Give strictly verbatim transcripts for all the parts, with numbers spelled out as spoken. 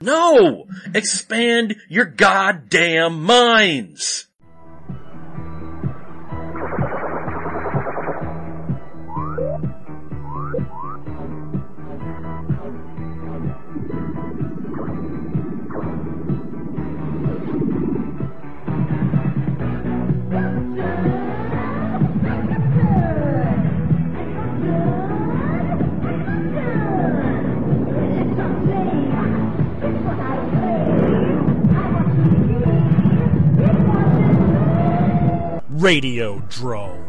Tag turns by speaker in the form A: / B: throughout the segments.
A: No! Expand your goddamn minds!
B: Radiodrome.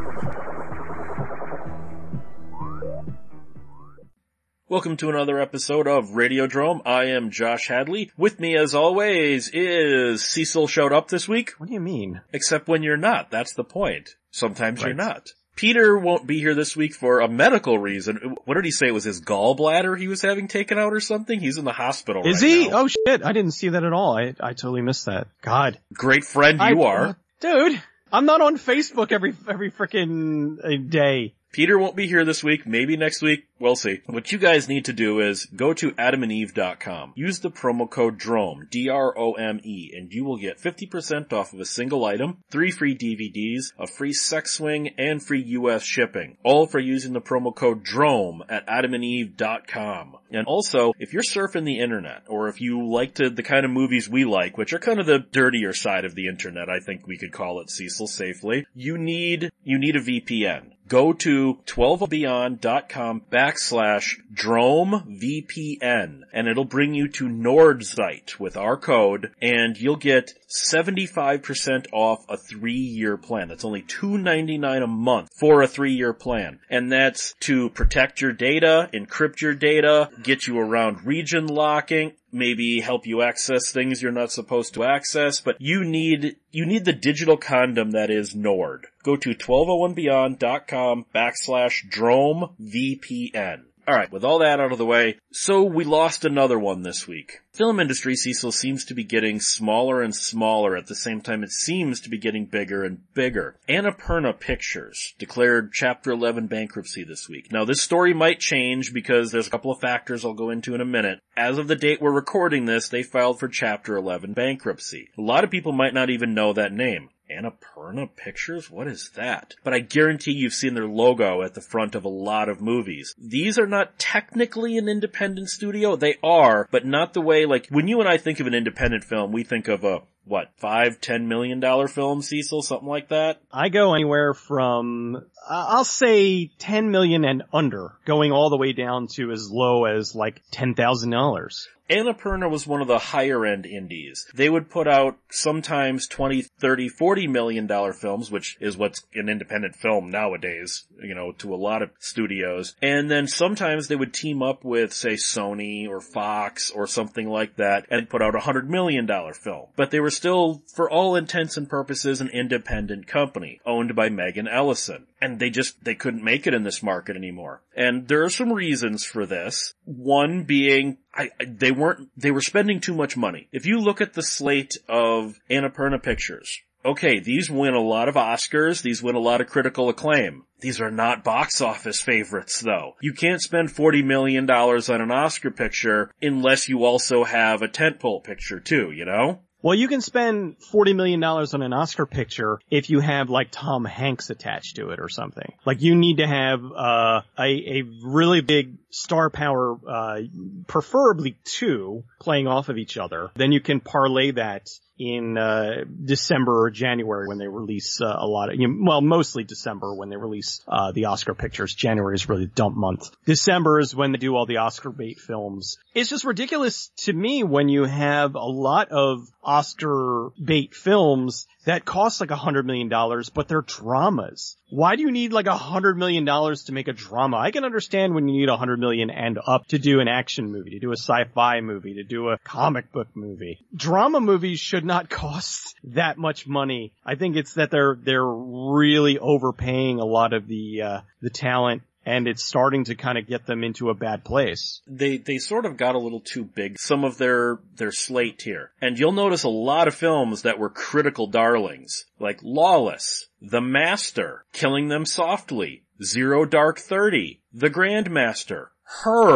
A: Welcome to another episode of Radiodrome. I am Josh Hadley. With me, as always, is Cecil. Showed up this week.
B: What do you mean?
A: Except when you're not. That's the point. Sometimes
B: Right.
A: you're not. Peter won't be here this week for a medical reason. What did he say? It was his gallbladder he was having taken out or something? He's in the hospital
B: Is
A: right
B: he?
A: now.
B: Oh shit, I didn't see that at all. I, I totally missed that. God.
A: Great friend you
B: I-
A: are.
B: Dude, I'm not on Facebook every, every frickin' uh, day.
A: Peter won't be here this week. Maybe next week. We'll see. What you guys need to do is go to adam and eve dot com. Use the promo code DROME, D R O M E, and you will get fifty percent off of a single item, three free D V Ds, a free sex swing, and free U S shipping. All for using the promo code DROME at adam and eve dot com. And also, if you're surfing the internet, or if you like to, the kind of movies we like, which are kind of the dirtier side of the internet, I think we could call it, Cecil, safely, you need, you need a V P N. Go to twelve beyond dot com backslash Drome V P N, and it'll bring you to Nord's site with our code, and you'll get seventy-five percent off a three-year plan. That's only two ninety-nine a month for a three-year plan. And that's to protect your data, encrypt your data, get you around region locking, maybe help you access things you're not supposed to access, but you need, you need the digital condom that is Nord. Go to twelve oh one beyond dot com backslash Drome V P N. Alright, with all that out of the way, so we lost another one this week. Film industry, Cecil, seems to be getting smaller and smaller at the same time it seems to be getting bigger and bigger. Annapurna Pictures declared Chapter eleven bankruptcy this week. Now this story might change because there's a couple of factors I'll go into in a minute. As of the date we're recording this, they filed for Chapter eleven bankruptcy. A lot of people might not even know that name. Annapurna Pictures? What is that? But I guarantee you've seen their logo at the front of a lot of movies. These are not technically an independent studio. They are, but not the way, like, when you and I think of an independent film, we think of a, what, five, ten million dollar film, Cecil? Something like that?
B: I go anywhere from, uh, I'll say ten million and under, going all the way down to as low as like ten thousand dollars.
A: Annapurna was one of the higher end indies. They would put out sometimes twenty, thirty, forty million dollar films, which is what's an independent film nowadays, you know, to a lot of studios. And then sometimes they would team up with, say, Sony or Fox or something like that and put out a hundred million dollar film. But they were still, for all intents and purposes, an independent company owned by Megan Ellison. And they just, they couldn't make it in this market anymore. And there are some reasons for this. One being, I, they weren't, they were spending too much money. If you look at the slate of Annapurna Pictures, okay, these win a lot of Oscars, these win a lot of critical acclaim. These are not box office favorites, though. You can't spend forty million dollars on an Oscar picture unless you also have a tentpole picture, too, you know?
B: Well, you can spend forty million dollars on an Oscar picture if you have, like, Tom Hanks attached to it or something. Like, you need to have uh, a, a really big star power, uh, preferably two, playing off of each other. Then you can parlay that in uh December or January when they release uh, a lot of, you know, well, mostly December when they release uh the Oscar pictures. January is really the dump month. December is when they do all the Oscar bait films. It's just ridiculous to me when you have a lot of Oscar bait films that cost like a hundred million dollars, but they're dramas. Why do you need like a hundred million dollars to make a drama? I can understand when you need a hundred million and up to do an action movie, to do a sci-fi movie, to do a comic book movie. Drama movies should not cost that much money. I think it's that they're, they're really overpaying a lot of the, uh, the talent. And it's starting to kind of get them into a bad place.
A: They they sort of got a little too big, some of their their slate here. And you'll notice a lot of films that were critical darlings, like Lawless, The Master, Killing Them Softly, Zero Dark Thirty, The Grandmaster, Her,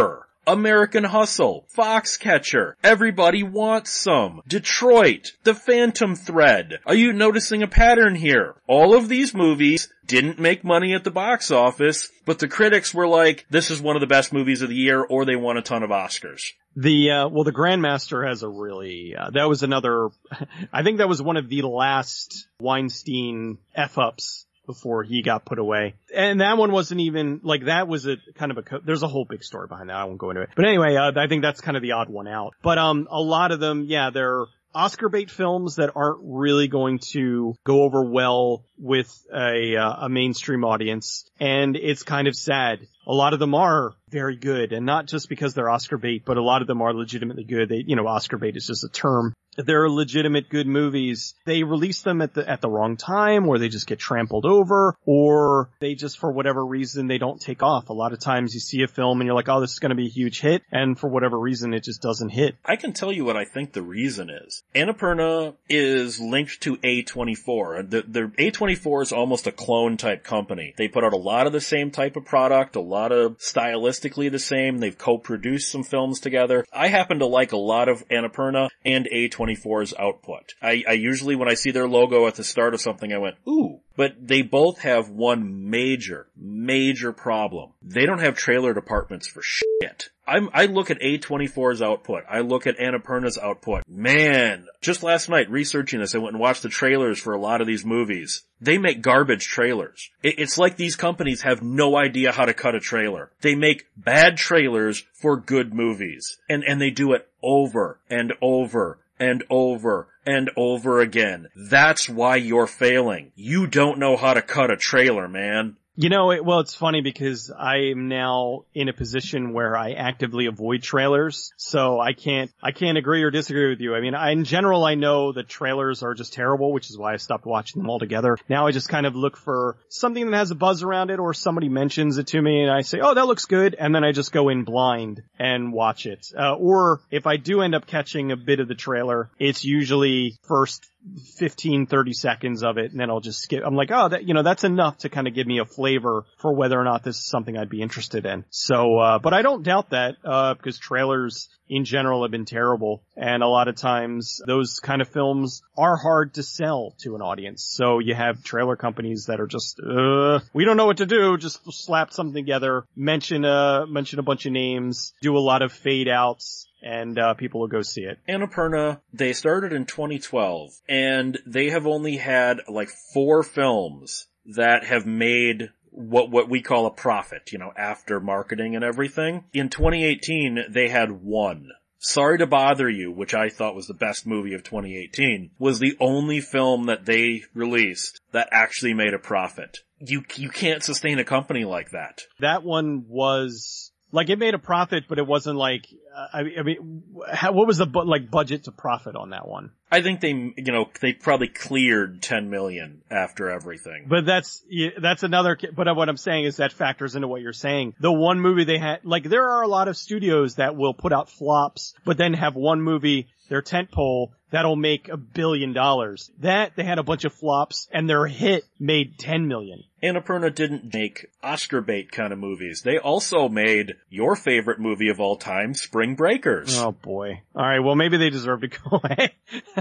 A: American Hustle, Foxcatcher, Everybody Wants Some, Detroit, The Phantom Thread. Are you noticing a pattern here? All of these movies didn't make money at the box office, but the critics were like, this is one of the best movies of the year, or they won a ton of Oscars.
B: The, uh, well, the Grandmaster has a really, uh, that was another, I think that was one of the last Weinstein F-ups before he got put away. And that one wasn't even, like, that was a kind of a, co- there's a whole big story behind that. I won't go into it. But anyway, uh, I think that's kind of the odd one out. But, um, a lot of them, yeah, they're Oscar bait films that aren't really going to go over well with a, uh, a mainstream audience. And it's kind of sad. A lot of them are very good, and not just because they're Oscar bait, but a lot of them are legitimately good. They, you know, Oscar bait is just a term. They're legitimate good movies. They release them at the, at the wrong time, or they just get trampled over, or they just, for whatever reason, they don't take off. A lot of times you see a film and you're like, oh, this is going to be a huge hit, and for whatever reason, it just doesn't hit.
A: I can tell you what I think the reason is. Annapurna is linked to A twenty-four. The, the A twenty-four is almost a clone type company. They put out a lot of the same type of product, a lot of stylistically the same. They've co-produced some films together. I happen to like a lot of Annapurna and A twenty-four's output. I, I usually, when I see their logo at the start of something, I went, ooh. But they both have one major, major problem. They don't have trailer departments for shit. I'm, I look at A twenty-four's output. I look at Annapurna's output. Man, just last night researching this, I went and watched the trailers for a lot of these movies. They make garbage trailers. It, it's like these companies have no idea how to cut a trailer. They make bad trailers for good movies. And, and they do it over and over and over and over again. That's why you're failing. You don't know how to cut a trailer, man.
B: You know, it, well, it's funny because I am now in a position where I actively avoid trailers, so I can't, I can't agree or disagree with you. I mean, I, in general, I know that trailers are just terrible, which is why I stopped watching them altogether. Now I just kind of look for something that has a buzz around it, or somebody mentions it to me and I say, oh, that looks good, and then I just go in blind and watch it. Uh, or if I do end up catching a bit of the trailer, it's usually first fifteen, thirty seconds of it, and then I'll just skip. I'm like, oh, that, you know, that's enough to kind of give me a flavor for whether or not this is something I'd be interested in. So, uh, but I don't doubt that, uh, because trailers in general have been terrible. And a lot of times those kind of films are hard to sell to an audience. So you have trailer companies that are just, uh, we don't know what to do. Just slap something together, mention, uh, mention a bunch of names, do a lot of fade outs, and uh people will go see it.
A: Annapurna, they started in twenty twelve, and they have only had like four films that have made what what we call a profit, you know, after marketing and everything. In twenty eighteen, they had one. Sorry to Bother You, which I thought was the best movie of twenty eighteen, was the only film that they released that actually made a profit. You you can't sustain a company like that.
B: That one was... Like, it made a profit, but it wasn't like, uh, I, I mean, how, what was the, bu- like, budget to profit on that one?
A: I think they, you know, they probably cleared ten million after everything.
B: But that's, that's another, but what I'm saying is that factors into what you're saying. The one movie they had, like, there are a lot of studios that will put out flops, but then have one movie, their tentpole, that'll make a billion dollars. That, they had a bunch of flops, and their hit made ten million.
A: Annapurna didn't make Oscar bait kind of movies. They also made your favorite movie of all time, Spring Breakers.
B: Oh boy. Alright, well maybe they deserve to go away.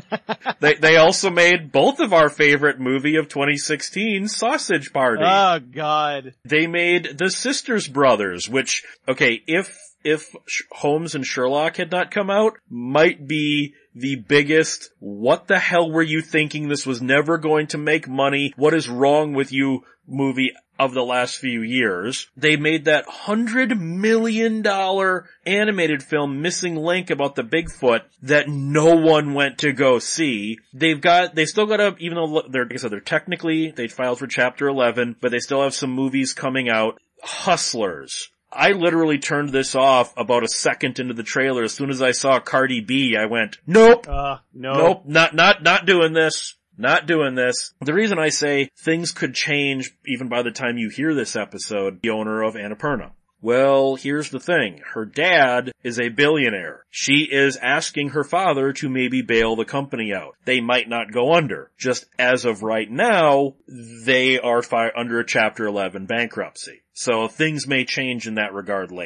A: they they also made both of our favorite movie of twenty sixteen, Sausage Party.
B: Oh god.
A: They made The Sisters Brothers, which, okay, if if Holmes and Sherlock had not come out, might be the biggest, what the hell were you thinking, this was never going to make money, what is wrong with you movie of the last few years. They made that hundred million dollar animated film Missing Link about the Bigfoot that no one went to go see. They've got, they still got a, even though they're, like I said, they're technically, they filed for chapter eleven, but they still have some movies coming out. Hustlers. I literally turned this off about a second into the trailer. As soon as I saw Cardi B, I went, nope,
B: uh, no.
A: nope, not, not, not doing this. Not doing this. The reason I say things could change even by the time you hear this episode, the owner of Annapurna. Well, here's the thing. Her dad is a billionaire. She is asking her father to maybe bail the company out. They might not go under. Just as of right now, they are fi- under a Chapter eleven bankruptcy. So things may change in that regard later.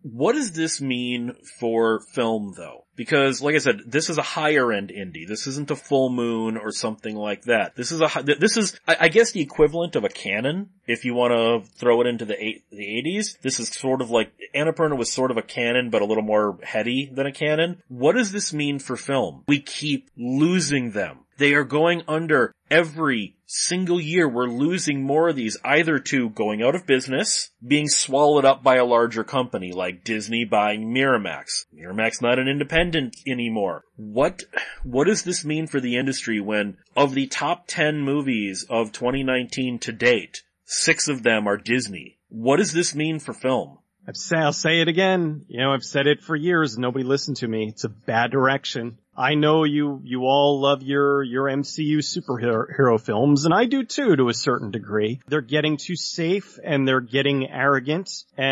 A: What does this mean for film, though? Because, like I said, this is a higher-end indie. This isn't a Full Moon or something like that. This is a, this is, I guess, the equivalent of a Canon, if you want to throw it into the eight, the eighties. This is sort of like, Annapurna was sort of a Canon, but a little more heady than a Canon. What does this mean for film? We keep losing them. They are going under every single year. We're losing more of these, either to going out of business, being swallowed up by a larger company like Disney buying Miramax. Miramax not an independent anymore. What, what does this mean for the industry when of the top ten movies of twenty nineteen to date, six of them are Disney? What does this mean for film?
B: I've say, I'll say it again. You know, I've said it for years. Nobody listened to me. It's a bad direction. I know you, you all love your, your M C U superhero hero films, and I do too, to a certain degree. They're getting too safe, and they're getting arrogant,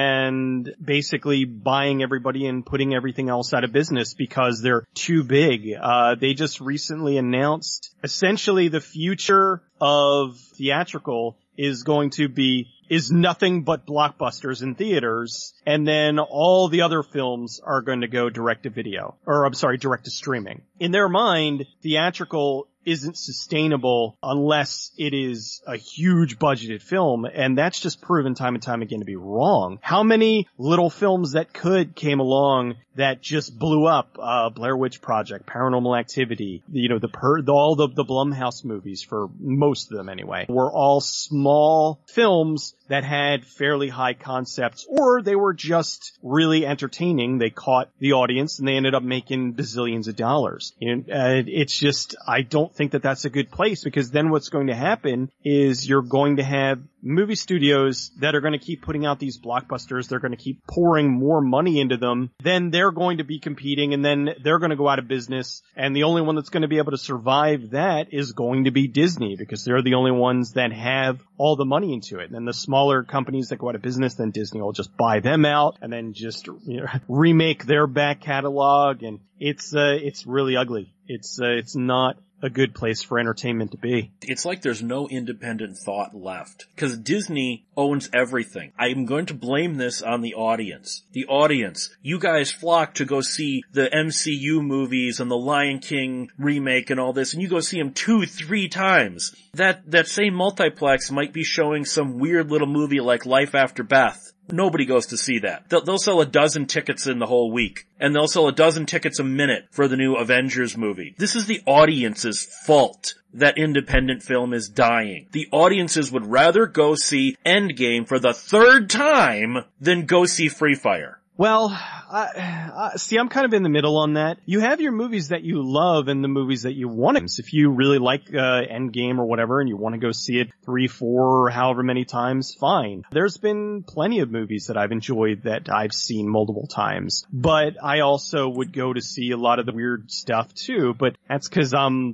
B: and basically buying everybody and putting everything else out of business because they're too big. Uh, they just recently announced essentially the future of theatrical is going to be is nothing but blockbusters in theaters, and then all the other films are going to go direct to video, or I'm sorry, direct to streaming. In their mind, theatrical isn't sustainable unless it is a huge budgeted film, and that's just proven time and time again to be wrong. How many little films that could came along that just blew up? Uh, Blair Witch Project, Paranormal Activity, you know, the per, the, all the, the Blumhouse movies, for most of them anyway, were all small films that had fairly high concepts, or they were just really entertaining. They caught the audience, and they ended up making bazillions of dollars. You know, uh, it's just, I don't think that that's a good place, because then what's going to happen is you're going to have movie studios that are going to keep putting out these blockbusters. They're going to keep pouring more money into them. Then they're going to be competing, and then they're going to go out of business. And the only one that's going to be able to survive that is going to be Disney, because they're the only ones that have all the money into it. And then the smaller companies that go out of business, then Disney will just buy them out and then just, you know, remake their back catalog. And it's, uh, it's really ugly. It's, uh, it's not a good place for entertainment to be.
A: It's like there's no independent thought left, because Disney owns everything. I'm going to blame this on the audience. The audience. You guys flock to go see the M C U movies and the Lion King remake and all this, and you go see them two, three times. That, that same multiplex might be showing some weird little movie like Life After Beth. Nobody goes to see that. They'll, they'll sell a dozen tickets in the whole week. And they'll sell a dozen tickets a minute for the new Avengers movie. This is the audience's fault that independent film is dying. The audiences would rather go see Endgame for the third time than go see Free Fire.
B: Well, I, I, see, I'm kind of in the middle on that. You have your movies that you love and the movies that you want to. If you really like uh, Endgame or whatever and you want to go see it three, four, or however many times, fine. There's been plenty of movies that I've enjoyed that I've seen multiple times. But I also would go to see a lot of the weird stuff too, but that's because I'm...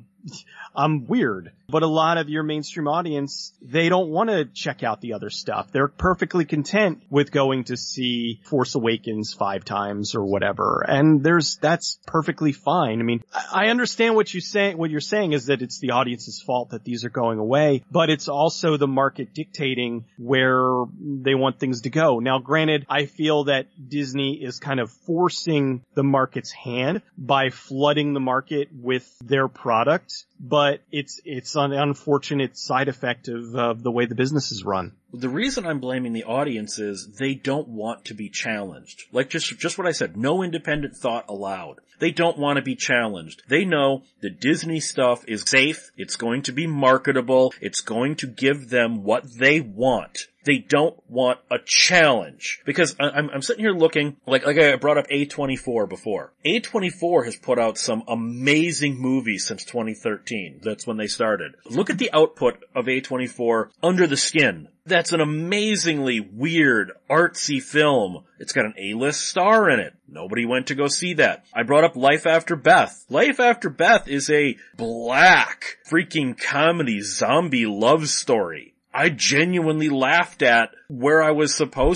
B: I'm weird. But a lot of your mainstream audience, they don't want to check out the other stuff. They're perfectly content with going to see Force Awakens five times or whatever. And there's, that's perfectly fine. I mean, I understand what you say, what you're saying is that it's the audience's fault that these are going away, but it's also the market dictating where they want things to go. Now, granted, I feel that Disney is kind of forcing the market's hand by flooding the market with their product, but it's, it's an unfortunate side effect of, of the way the business is run.
A: The reason I'm blaming the audience is they don't want to be challenged. Like just, just what I said, no independent thought allowed. They don't want to be challenged. They know the Disney stuff is safe, it's going to be marketable, it's going to give them what they want. They don't want a challenge. Because I'm, I'm sitting here looking, like, like I brought up A twenty-four before. A twenty-four has put out some amazing movies since twenty thirteen. That's when they started. Look at the output of A twenty-four, Under the Skin. That's an amazingly weird, artsy film. It's got an A-list star in it. Nobody went to go see that. I brought up Life After Beth. Life After Beth is a black freaking comedy zombie love story. I genuinely laughed at where I was supposed to.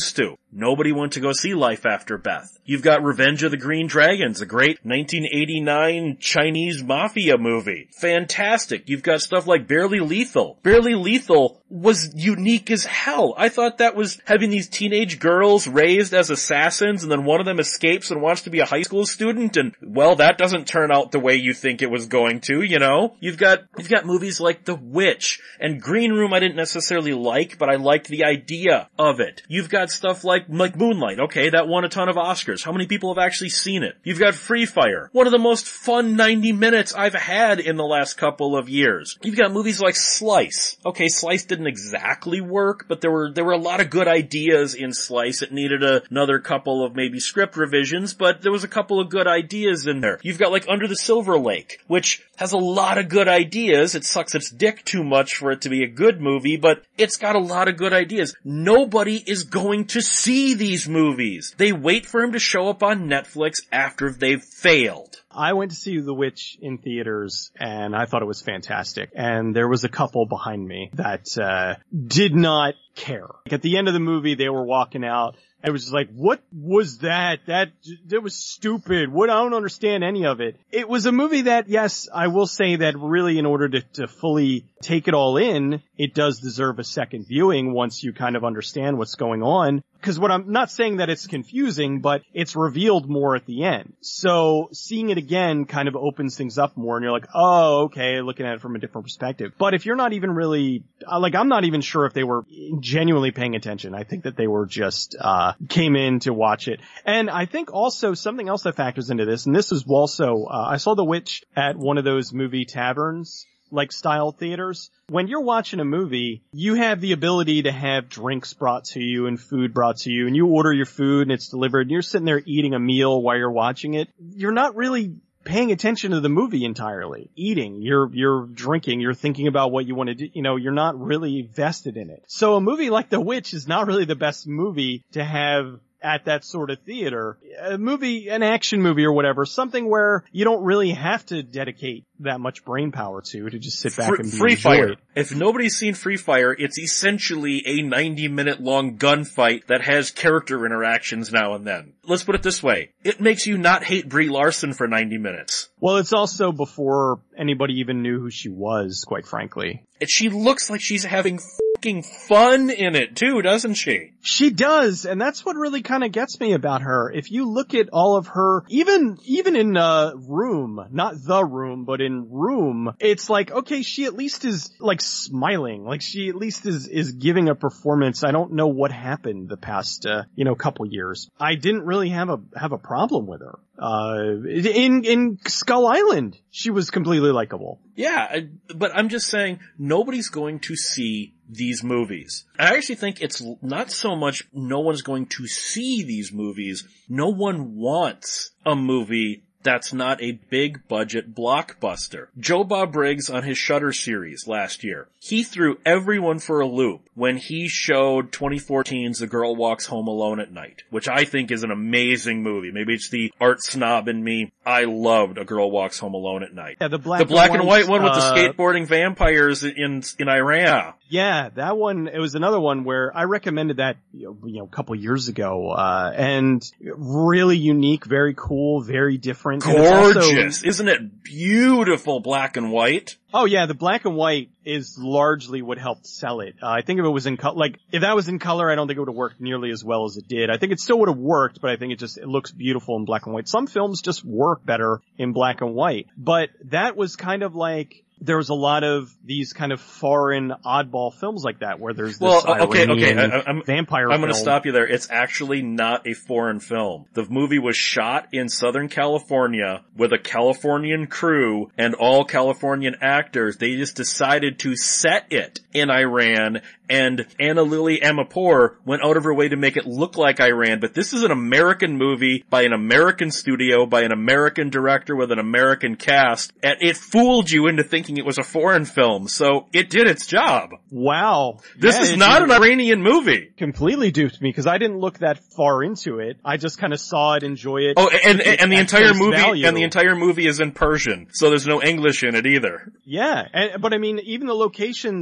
A: Nobody went to go see Life After Beth. You've got Revenge of the Green Dragons, a great nineteen eighty-nine Chinese mafia movie. Fantastic. You've got stuff like Barely Lethal. Barely Lethal was unique as hell. I thought that was having these teenage girls raised as assassins and then one of them escapes and wants to be a high school student and, well, that doesn't turn out the way you think it was going to, you know? You've got, you've got movies like The Witch and Green Room I didn't necessarily like, but I liked the idea of it. You've got stuff like, like Moonlight. Okay, that won a ton of Oscars. How many people have actually seen it? You've got Free Fire. One of the most fun ninety minutes I've had in the last couple of years. You've got movies like Slice. Okay, Slice didn't exactly work, but there were, there were a lot of good ideas in Slice. It needed a, another couple of maybe script revisions, but there was a couple of good ideas in there. You've got like Under the Silver Lake, which has a lot of good ideas. It sucks its dick too much for it to be a good movie, but it's got a lot of good ideas. Nobody is going to see these movies. They wait for him to show up on Netflix after they've failed.
B: I went to see The Witch in theaters, and I thought it was fantastic. And there was a couple behind me that uh did not care. Like at the end of the movie, they were walking out. I was just like, what was that? That, that was stupid. What? I don't understand any of it. It was a movie that, yes, I will say that really in order to, to fully take it all in, it does deserve a second viewing once you kind of understand what's going on. Because what I'm not saying that it's confusing, but it's revealed more at the end. So seeing it again kind of opens things up more and you're like, oh, okay, looking at it from a different perspective. But if you're not even really, like, I'm not even sure if they were genuinely paying attention. I think that they were just, uh, came in to watch it. And I think also something else that factors into this, and this is also, uh, I saw The Witch at one of those movie taverns, like style theaters. When you're watching a movie, you have the ability to have drinks brought to you and food brought to you, and you order your food and it's delivered and you're sitting there eating a meal while you're watching it. You're not really paying attention to the movie entirely. Eating, you're, you're drinking, you're thinking about what you want to do, you know, you're not really vested in it. So a movie like The Witch is not really the best movie to have at that sort of theater. A movie, an action movie or whatever, something where you don't really have to dedicate that much brain power to, to just sit back
A: Free,
B: and be
A: Free Fire.
B: enjoyed.
A: If nobody's seen Free Fire, it's essentially a ninety minute long gunfight that has character interactions now and then. Let's put it this way. It makes you not hate Brie Larson for ninety minutes.
B: Well, it's also before anybody even knew who she was, quite frankly.
A: And she looks like she's having fucking fun in it too, doesn't she?
B: She does, and that's what really kind of gets me about her. If you look at all of her, even, even in, uh, Room, not The Room, but in Room, it's like, okay, she at least is, like, smiling. Like, she at least is, is giving a performance. I don't know what happened the past, uh, you know, couple years. I didn't really have a, have a problem with her. Uh, in, in Skull Island, she was completely likable.
A: Yeah, I, but I'm just saying, nobody's going to see these movies. I actually think it's not so much no one's going to see these movies. No one wants a movie that's not a big budget blockbuster. Joe Bob Briggs on his Shudder series last year, he threw everyone for a loop when he showed twenty fourteen's The Girl Walks Home Alone at Night, which I think is an amazing movie. Maybe it's the art snob in me. I loved A Girl Walks Home Alone at Night.
B: Yeah, the black,
A: the black and,
B: and
A: white one with
B: uh,
A: the skateboarding vampires in in Iran.
B: Yeah, that one, it was another one where I recommended that, you know, you know a couple years ago, uh, and really unique, very cool, very different.
A: Gorgeous. Also, isn't it beautiful black and white?
B: Oh yeah, the black and white is largely what helped sell it. Uh, I think if it was in color, like, if that was in color, I don't think it would have worked nearly as well as it did. I think it still would have worked, but I think it just, it looks beautiful in black and white. Some films just work better in black and white. But that was kind of like, there was a lot of these kind of foreign oddball films like that where there's this
A: well, okay,
B: Iranian
A: okay, I, I'm,
B: vampire
A: I'm going to
B: film.
A: stop you there. It's actually not a foreign film. The movie was shot in Southern California with a Californian crew and all Californian actors. They just decided to set it in Iran, and Anna Lily Amapour went out of her way to make it look like Iran. But this is an American movie by an American studio, by an American director with an American cast, and it fooled you into thinking it was a foreign film, so it did its job.
B: Wow.
A: This
B: yeah,
A: is not an Iranian movie.
B: Completely duped me, because I didn't look that far into it. I just kind of saw it, enjoy it.
A: Oh, and, and, and the entire movie,
B: value.
A: and the entire movie is in Persian, so there's no English in it either.
B: Yeah, and, but I mean, even the locations,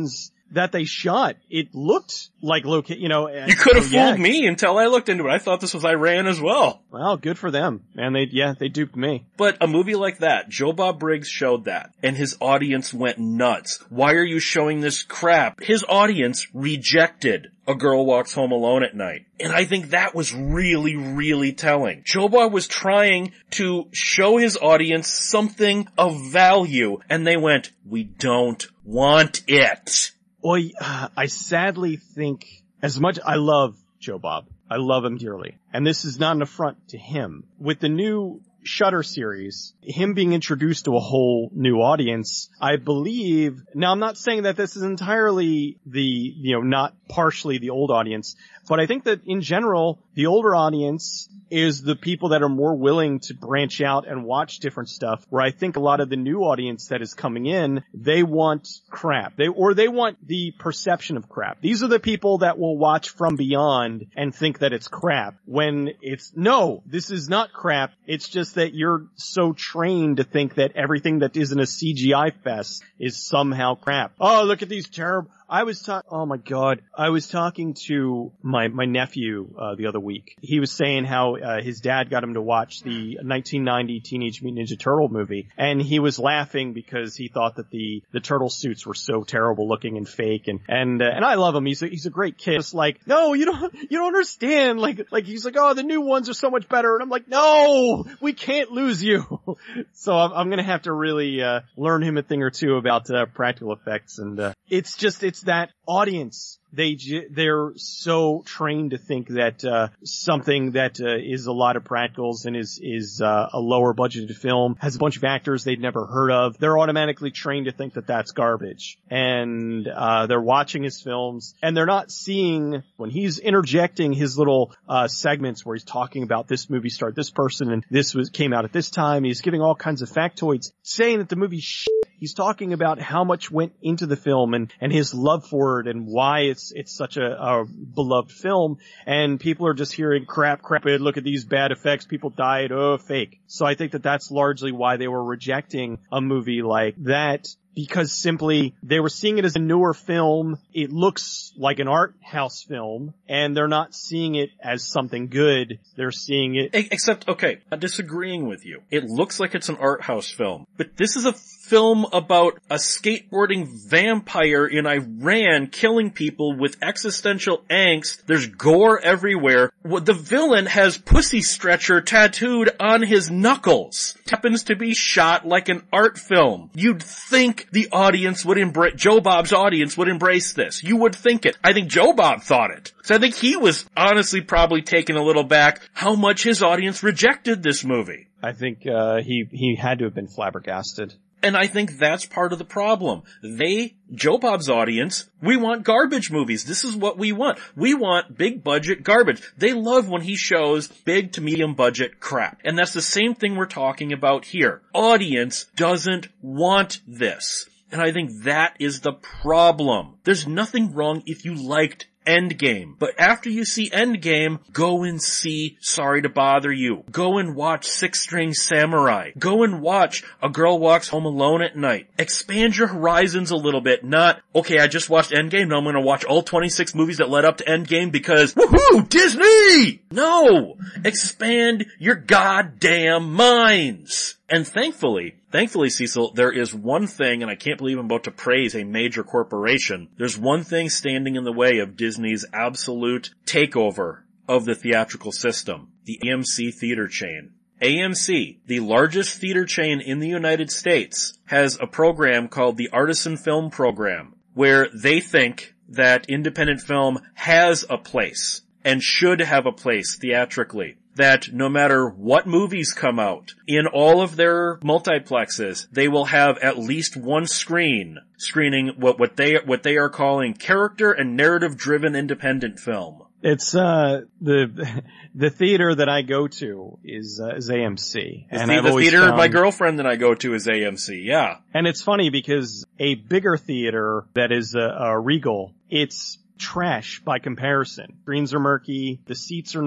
B: that they shot, it looked like loca- you know.
A: You could have
B: so,
A: fooled
B: yeah.
A: me until I looked into it. I thought this was Iran as well.
B: Well, good for them. And they, yeah, they duped me.
A: But a movie like that, Joe Bob Briggs showed that, and his audience went nuts. Why are you showing this crap? His audience rejected A Girl Walks Home Alone at Night. And I think that was really, really telling. Joe Bob was trying to show his audience something of value, and they went, we don't want it.
B: Well, I sadly think, as much I love Joe Bob, I love him dearly, and this is not an affront to him. With the new Shudder series, him being introduced to a whole new audience, I believe, now I'm not saying that this is entirely the, you know, not partially the old audience, but I think that in general, the older audience is the people that are more willing to branch out and watch different stuff, where I think a lot of the new audience that is coming in, they want crap. They, or they want the perception of crap. These are the people that will watch From Beyond and think that it's crap, when it's, no, this is not crap. It's just that you're so trained to think that everything that isn't a C G I fest is somehow crap. Oh, look at these terrible, I was talking, oh my god, I was talking to my, my nephew, uh, the other week. He was saying how, uh, his dad got him to watch the nineteen ninety Teenage Mutant Ninja Turtle movie, and he was laughing because he thought that the, the turtle suits were so terrible looking and fake, and, and, uh, and I love him. He's a, he's a great kid. It's like, no, you don't, you don't understand. Like, like he's like, oh, the new ones are so much better, and I'm like, no, we can't lose you. So I'm, I'm gonna have to really, uh, learn him a thing or two about, uh, practical effects, and, uh, it's just, it's that audience. They, j- they're so trained to think that, uh, something that, uh, is a lot of practicals and is, is, uh, a lower budgeted film, has a bunch of actors they'd never heard of. They're automatically trained to think that that's garbage. And, uh, they're watching his films, and they're not seeing, when he's interjecting his little, uh, segments where he's talking about this movie starred this person and this was, came out at this time. He's giving all kinds of factoids, saying that the movie's shit. He's talking about how much went into the film and, and his love for it and why it's, it's such a, a beloved film. And people are just hearing crap, crap, look at these bad effects. People died. Oh, fake. So I think that that's largely why they were rejecting a movie like that. Because simply, they were seeing it as a newer film. It looks like an art house film, and they're not seeing it as something good. They're seeing it...
A: Except, okay, I'm disagreeing with you. It looks like it's an art house film, but this is a film about a skateboarding vampire in Iran killing people with existential angst. There's gore everywhere. The villain has Pussy Stretcher tattooed on his knuckles. Happens to be shot like an art film. You'd think the audience would embrace, Joe Bob's audience would embrace this. You would think it. I think Joe Bob thought it. So I think he was honestly probably taken a little back how much his audience rejected this movie.
B: I think, uh, he, he had to have been flabbergasted.
A: And I think that's part of the problem. They, Joe Bob's audience, we want garbage movies. This is what we want. We want big budget garbage. They love when he shows big to medium budget crap. And that's the same thing we're talking about here. Audience doesn't want this. And I think that is the problem. There's nothing wrong if you liked Endgame. But after you see Endgame, go and see Sorry to Bother You. Go and watch Six String Samurai. Go and watch A Girl Walks Home Alone at Night. Expand your horizons a little bit, not, okay, I just watched Endgame, now I'm gonna watch all twenty-six movies that led up to Endgame because, woohoo, Disney! No! Expand your goddamn minds! And thankfully, thankfully, Cecil, there is one thing, and I can't believe I'm about to praise a major corporation, there's one thing standing in the way of Disney's absolute takeover of the theatrical system. The A M C theater chain. A M C, the largest theater chain in the United States, has a program called the Artisan Film Program, where they think that independent film has a place, and should have a place theatrically. That no matter what movies come out, in all of their multiplexes, they will have at least one screen screening what, what they, what they are calling character and narrative driven independent film.
B: It's, uh, the, the theater that I go to is, uh, is A M C.
A: And the, the theater found... my girlfriend that I go to is A M C, yeah.
B: And it's funny because a bigger theater that is a, a Regal, it's trash by comparison. Screens are murky, the seats are not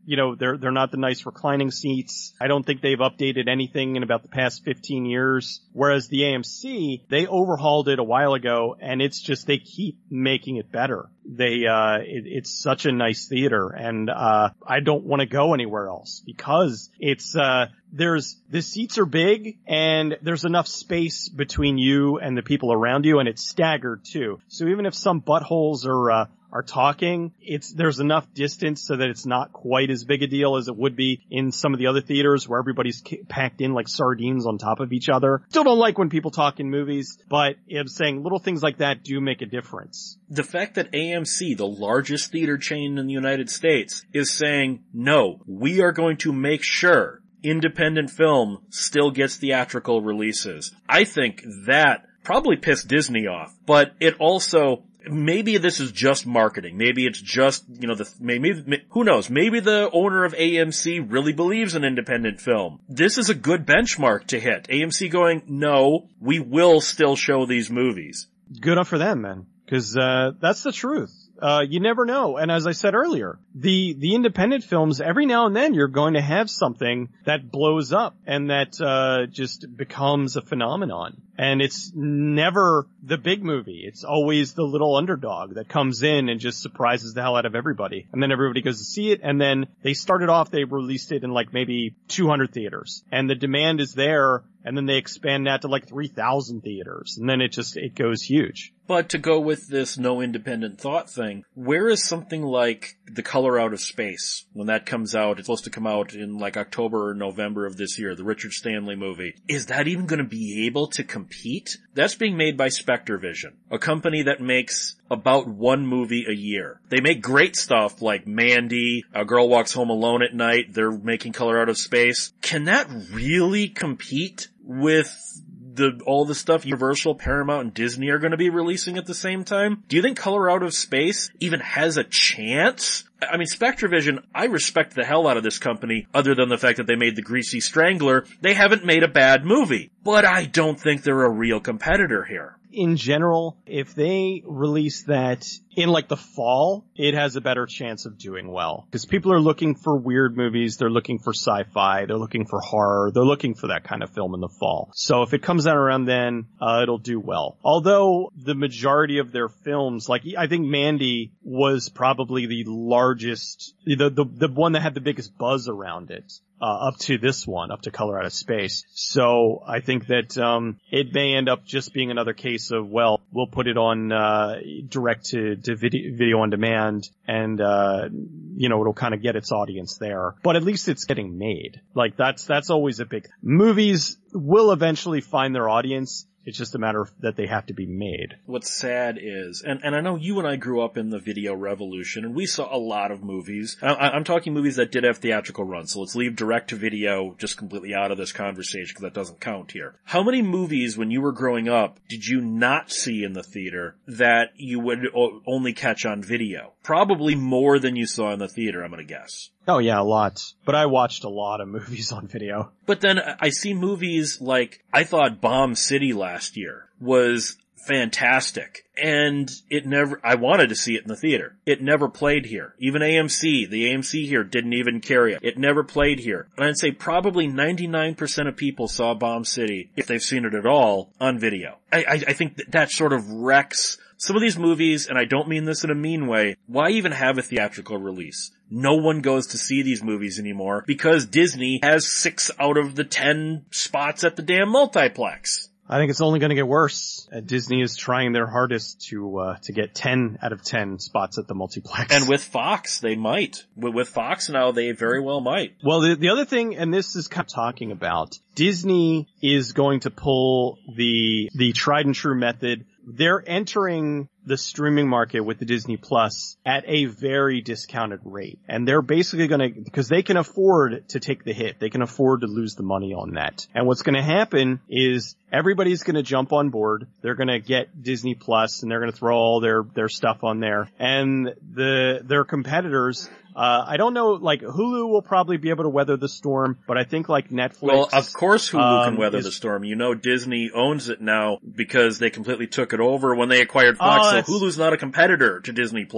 B: you know, they're, they're not the nice reclining seats. I don't think they've updated anything in about the past fifteen years. Whereas the A M C, they overhauled it a while ago, and it's just, they keep making it better. They, uh, it, it's such a nice theater, and, uh, I don't want to go anywhere else because it's, uh, there's, the seats are big and there's enough space between you and the people around you, and it's staggered too. So even if some buttholes are, uh, are talking, it's, there's enough distance so that it's not quite as big a deal as it would be in some of the other theaters where everybody's packed in like sardines on top of each other. Still don't like when people talk in movies, but I'm saying little things like that do make a difference.
A: The fact that A M C, the largest theater chain in the United States, is saying, no, we are going to make sure independent film still gets theatrical releases. I think that probably pissed Disney off, but it also, maybe this is just marketing. Maybe it's just, you know, the, maybe, who knows, maybe the owner of A M C really believes in independent film. This is a good benchmark to hit. A M C going, no, we will still show these movies.
B: Good up for them, man. Cause, uh, that's the truth. Uh, you never know. And as I said earlier, the, the independent films, every now and then you're going to have something that blows up and that, uh, just becomes a phenomenon. And it's never the big movie. It's always the little underdog that comes in and just surprises the hell out of everybody. And then everybody goes to see it. And then they started off, they released it in like maybe two hundred theaters. And the demand is there. And then they expand that to like three thousand theaters. And then it just, it goes huge.
A: But to go with this no independent thought thing, where is something like The Color Out of Space when that comes out? It's supposed to come out in like October or November of this year, the Richard Stanley movie. Is that even going to be able to compete? That's being made by SpectreVision, a company that makes about one movie a year. They make great stuff like Mandy, A Girl Walks Home Alone at Night. They're making Color Out of Space. Can that really compete with the all the stuff Universal, Paramount, and Disney are going to be releasing at the same time? Do you think Color Out of Space even has a chance? I mean, SpectreVision, I respect the hell out of this company, other than the fact that they made The Greasy Strangler. They haven't made a bad movie, but I don't think they're a real competitor here.
B: In general, if they release that in like the fall, it has a better chance of doing well. Because people are looking for weird movies, they're looking for sci-fi, they're looking for horror, they're looking for that kind of film in the fall. So if it comes out around then, uh, it'll do well. Although the majority of their films, like I think Mandy was probably the largest, the, the, the one that had the biggest buzz around it. Uh, up to this one, up to Color Out of Space. So I think that, um, it may end up just being another case of, well, we'll put it on, uh, direct to, to video, video on demand and, uh, you know, it'll kind of get its audience there. But at least it's getting made. Like that's, that's always a big, movies will eventually find their audience. It's just a matter of that they have to be made.
A: What's sad is, and, and I know you and I grew up in the video revolution, and we saw a lot of movies. I, I'm talking movies that did have theatrical runs, so let's leave direct-to-video just completely out of this conversation because that doesn't count here. How many movies, when you were growing up, did you not see in the theater that you would o- only catch on video? Probably more than you saw in the theater, I'm going to guess.
B: Oh yeah, a lot. But I watched a lot of movies on video.
A: But then I see movies like, I thought Bomb City last year was fantastic. And it never, I wanted to see it in the theater. It never played here. Even A M C, the A M C here didn't even carry it. It never played here. And I'd say probably ninety-nine percent of people saw Bomb City, if they've seen it at all, on video. I, I, I think that, that sort of wrecks some of these movies, and I don't mean this in a mean way. Why even have a theatrical release? No one goes to see these movies anymore because Disney has six out of the ten spots at the damn multiplex.
B: I think it's only going to get worse. Uh, Disney is trying their hardest to uh, to get ten out of ten spots at the multiplex.
A: And with Fox, they might. With, with Fox now, they very well might.
B: Well, the, the other thing, and this is kind of talking about, Disney is going to pull the the tried and true method. They're entering the streaming market with the Disney Plus at a very discounted rate. And they're basically going to, because they can afford to take the hit. They can afford to lose the money on that. And what's going to happen is everybody's going to jump on board. They're going to get Disney Plus and they're going to throw all their, their stuff on there. And the, their competitors, Uh, I don't know, like, Hulu will probably be able to weather the storm, but I think like Netflix.
A: Well, of course Hulu
B: um,
A: can weather
B: is,
A: the storm. You know Disney owns it now because they completely took it over when they acquired Fox,
B: oh,
A: so Hulu's not a competitor to Disney Plus.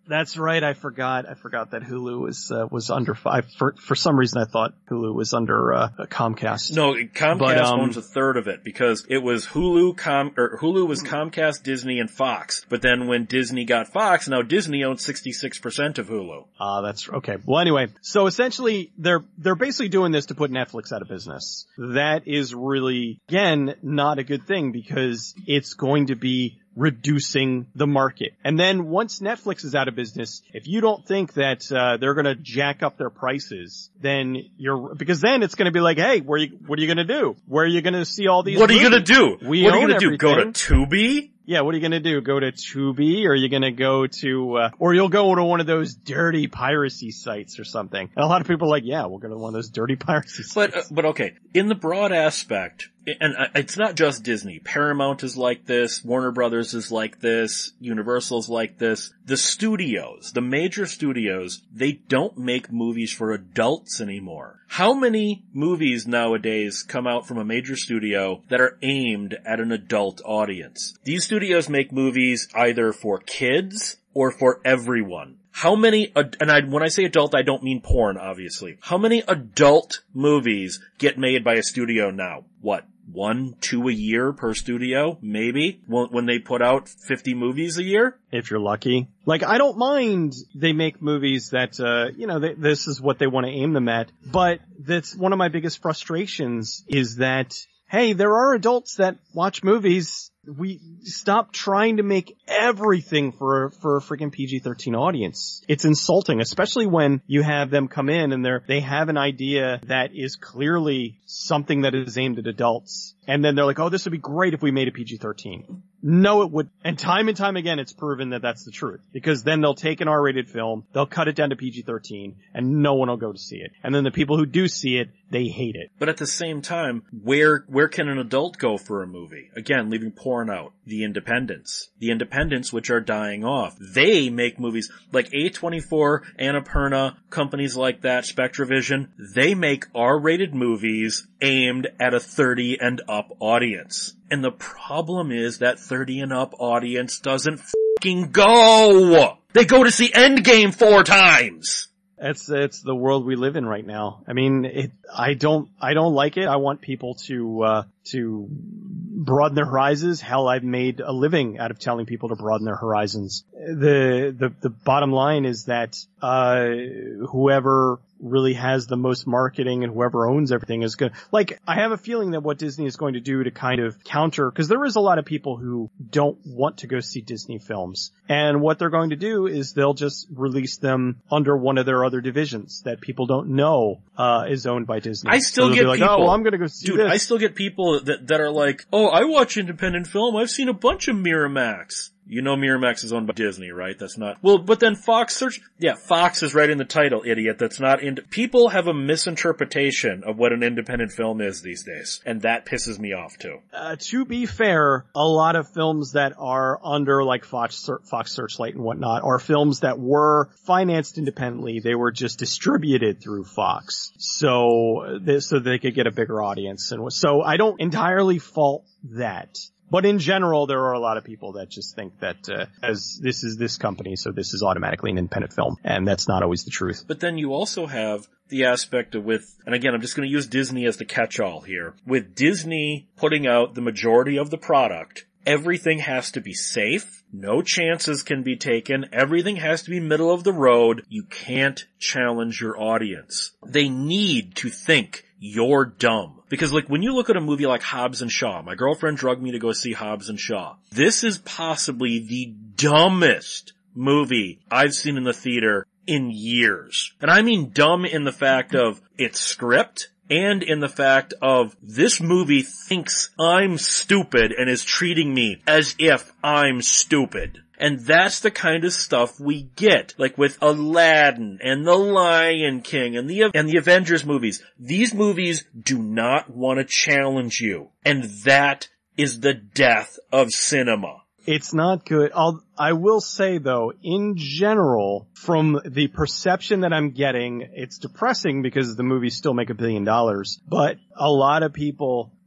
B: That's right. I forgot. I forgot that Hulu was uh, was under five. For for some reason, I thought Hulu was under uh, Comcast.
A: No, Comcast
B: but, um,
A: owns a third of it because it was Hulu, Com or Hulu was Comcast, Disney, and Fox. But then when Disney got Fox, now Disney owns sixty-six percent of Hulu.
B: Ah, uh, that's okay. Well, anyway, so essentially, they're they're basically doing this to put Netflix out of business. That is really, again, not a good thing because it's going to be reducing the market. And then once Netflix is out of business, if you don't think that uh, they're going to jack up their prices, then you're, because then it's going to be like, hey, where you, what are you going to do? Where are you going to see all these
A: What are you
B: movies?
A: going to do?
B: We
A: what are you
B: own
A: going to do? Go to
B: everything.
A: Tubi?
B: Yeah, what are you gonna do? Go to Tubi, or are you gonna go to, uh, or you'll go to one of those dirty piracy sites or something? And a lot of people are like, yeah, we'll go to one of those dirty piracy sites.
A: But, uh, but okay, in the broad aspect, and it's not just Disney. Paramount is like this, Warner Brothers is like this, Universal's like this. The studios, the major studios, they don't make movies for adults anymore. How many movies nowadays come out from a major studio that are aimed at an adult audience? These studios make movies either for kids or for everyone. How many, and I, when I say adult, I don't mean porn, obviously. How many adult movies get made by a studio now? What? One, two a year per studio, maybe, when they put out fifty movies a year?
B: If you're lucky. Like, I don't mind they make movies that, uh, you know, they, this is what they want to aim them at, but that's one of my biggest frustrations is that, hey, there are adults that watch movies. We stop trying to make everything for for a freaking P G thirteen audience. It's insulting, especially when you have them come in and they're they have an idea that is clearly something that is aimed at adults. And then they're like, oh, this would be great if we made a P G thirteen. No, it would. And time and time again, it's proven that that's the truth. Because then they'll take an R-rated film, they'll cut it down to P G thirteen, and no one will go to see it. And then the people who do see it, they hate it.
A: But at the same time, where where can an adult go for a movie? Again, leaving porn out. The independents. The independents, which are dying off. They make movies like A twenty-four, Annapurna, companies like that, Spectravision. They make R-rated movies aimed at a thirty and up audience. And the problem is that thirty and up audience doesn't fucking go! They go to see Endgame four times!
B: It's, it's the world we live in right now. I mean, it, I don't, I don't like it. I want people to, uh, to broaden their horizons. Hell, I've made a living out of telling people to broaden their horizons. The, the, the bottom line is that, uh, whoever really has the most marketing and whoever owns everything is going to, like, I have a feeling that what Disney is going to do to kind of counter, because there is a lot of people who don't want to go see Disney films. And what they're going to do is they'll just release them under one of their other divisions that people don't know, uh, is owned by Disney.
A: I still
B: so
A: get
B: like,
A: people,
B: oh, well, I'm going to go see
A: dude,
B: this.
A: I still get people that, that are like, oh, I watch independent film. I've seen a bunch of Miramax. You know Miramax is owned by Disney, right? That's not, well, but then Fox search, yeah, Fox is right in the title, idiot. That's not, in, people have a misinterpretation of what an independent film is these days. And that pisses me off too.
B: Uh, to be fair, a lot of films that are under like Fox, Fox Searchlight and whatnot are films that were financed independently. They were just distributed through Fox. So, they, so they could get a bigger audience. And so I don't entirely fault that. But in general, there are a lot of people that just think that uh, as this is this company, so this is automatically an independent film. And that's not always the truth.
A: But then you also have the aspect of with, and again, I'm just going to use Disney as the catch-all here. With Disney putting out the majority of the product, everything has to be safe. No chances can be taken. Everything has to be middle of the road. You can't challenge your audience. They need to think you're dumb. Because like when you look at a movie like Hobbs and Shaw, my girlfriend drugged me to go see Hobbs and Shaw. This is possibly the dumbest movie I've seen in the theater in years. And I mean dumb in the fact of its script and in the fact of this movie thinks I'm stupid and is treating me as if I'm stupid. And that's the kind of stuff we get, like with Aladdin and The Lion King and the and the Avengers movies. These movies do not want to challenge you, and that is the death of cinema.
B: It's not good. I'll, I will say though, in general, from the perception that I'm getting, it's depressing because the movies still make a billion dollars, but a lot of people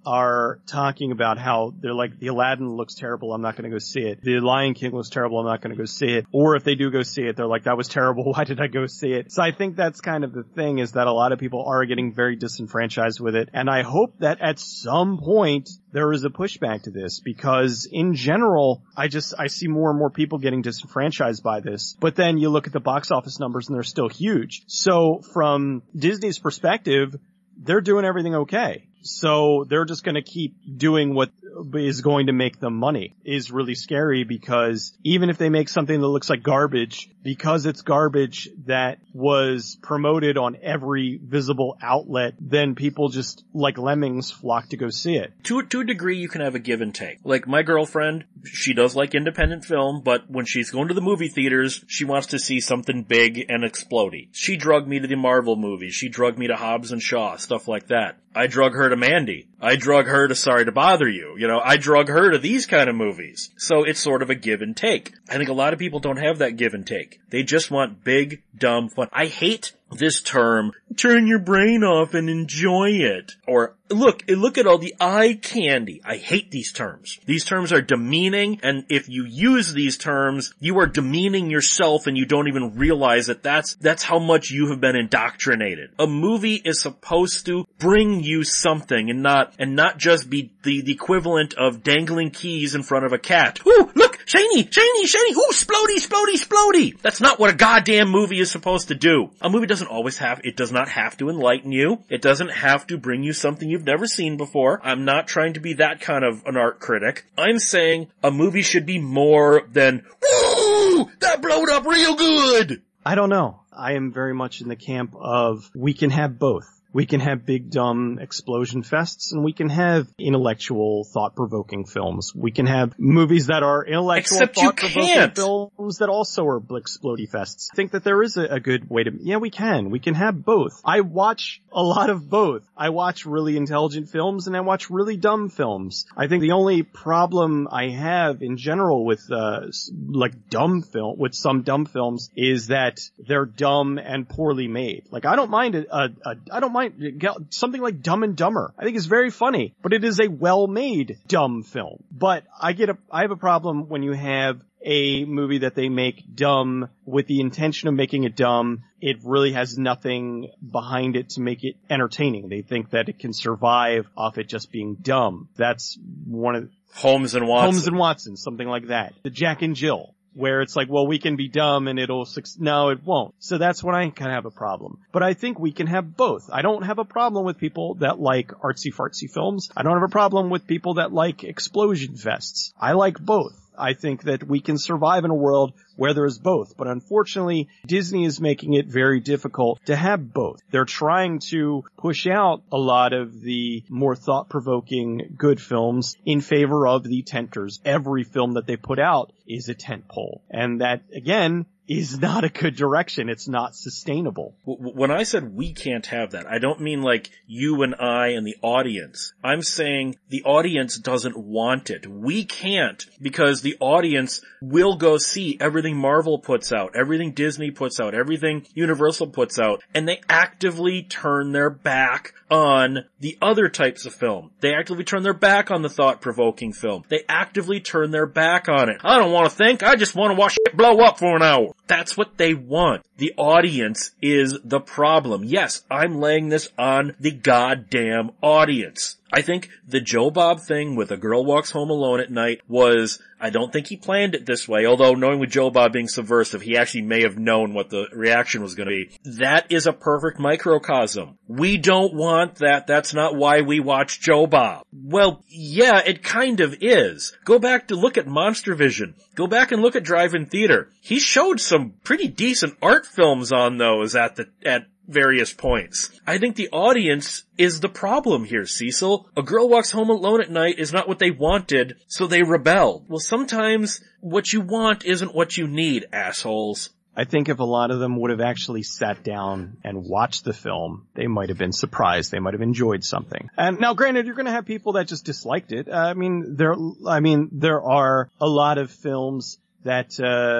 B: are talking about how they're like, the Aladdin looks terrible, I'm not going to go see it. The Lion King looks terrible, I'm not going to go see it. Or if they do go see it, they're like, that was terrible, why did I go see it? So I think that's kind of the thing, is that a lot of people are getting very disenfranchised with it. And I hope that at some point there is a pushback to this, because in general, I just, I see more and more people getting disenfranchised by this. But then you look at the box office numbers and they're still huge. So from Disney's perspective, they're doing everything okay. So they're just going to keep doing what is going to make them money. Is really scary, because even if they make something that looks like garbage, because it's garbage that was promoted on every visible outlet, then people just, like lemmings, flock to go see it.
A: To, to a degree, you can have a give and take. Like my girlfriend, she does like independent film, but when she's going to the movie theaters, she wants to see something big and explodey. She drugged me to the Marvel movies. She drugged me to Hobbs and Shaw, stuff like that. I drug her to Mandy. I drug her to Sorry to Bother You. You know, I drug her to these kind of movies. So it's sort of a give and take. I think a lot of people don't have that give and take. They just want big, dumb fun. I hate this term, turn your brain off and enjoy it. Or, look, look at all the eye candy. I hate these terms. These terms are demeaning, and if you use these terms, you are demeaning yourself and you don't even realize that that's, that's how much you have been indoctrinated. A movie is supposed to bring you something and not, and not just be the, the equivalent of dangling keys in front of a cat. Ooh, look, shiny, shiny, shiny, ooh, splody, splody, splody. That's not what a goddamn movie is supposed to do. A movie doesn't always have, it does not have to enlighten you. It doesn't have to bring you something you've never seen before. I'm not trying to be that kind of an art critic. I'm saying a movie should be more than, woo, that blowed up real good.
B: I don't know. I am very much in the camp of, we can have both. We can have big, dumb explosion fests, and we can have intellectual, thought-provoking films. We can have movies that are intellectual,
A: Except
B: thought-provoking films that also are explodey fests. I think that there is a, a good way to, yeah, we can. We can have both. I watch a lot of both. I watch really intelligent films, and I watch really dumb films. I think the only problem I have in general with, uh, like dumb film, with some dumb films, is that they're dumb and poorly made. Like, I don't mind a, a, a I don't mind something like Dumb and Dumber. I think it's very funny, but it is a well-made dumb film. But I get a, I have a problem when you have a movie that they make dumb with the intention of making it dumb. It really has nothing behind it to make it entertaining. They think that it can survive off it just being dumb. That's one of
A: Holmes and Watson.
B: Holmes and Watson, something like that. The Jack and Jill, where it's like, well, we can be dumb and it'll succeed. No, it won't. So that's when I kind of have a problem. But I think we can have both. I don't have a problem with people that like artsy-fartsy films. I don't have a problem with people that like explosion fests. I like both. I think that we can survive in a world where there is both. But unfortunately, Disney is making it very difficult to have both. They're trying to push out a lot of the more thought-provoking good films in favor of the tenters. Every film that they put out is a tentpole. And that, again, is not a good direction. It's not sustainable.
A: When I said we can't have that, I don't mean like you and I and the audience. I'm saying the audience doesn't want it. We can't, because the audience will go see everything Marvel puts out, everything Disney puts out, everything Universal puts out, and they actively turn their back on the other types of film. They actively turn their back on the thought-provoking film. They actively turn their back on it. I don't want to think, I just want to watch it blow up for an hour. That's what they want. The audience is the problem. Yes, I'm laying this on the goddamn audience. I think the Joe Bob thing with A Girl Walks Home Alone at Night was, I don't think he planned it this way, although knowing with Joe Bob being subversive, he actually may have known what the reaction was going to be. That is a perfect microcosm. We don't want that. That's not why we watch Joe Bob. Well, yeah, it kind of is. Go back to look at Monster Vision. Go back and look at Drive-In Theater. He showed some pretty decent art films on those at the, at various points. I think the audience is the problem here, Cecil. A Girl Walks Home Alone at Night is not what they wanted, so they rebelled. Well, sometimes what you want isn't what you need, assholes.
B: I think if a lot of them would have actually sat down and watched the film, they might have been surprised. They might have enjoyed something. And now, granted, you're going to have people that just disliked it. Uh, I mean, there, I mean, there are a lot of films that, uh,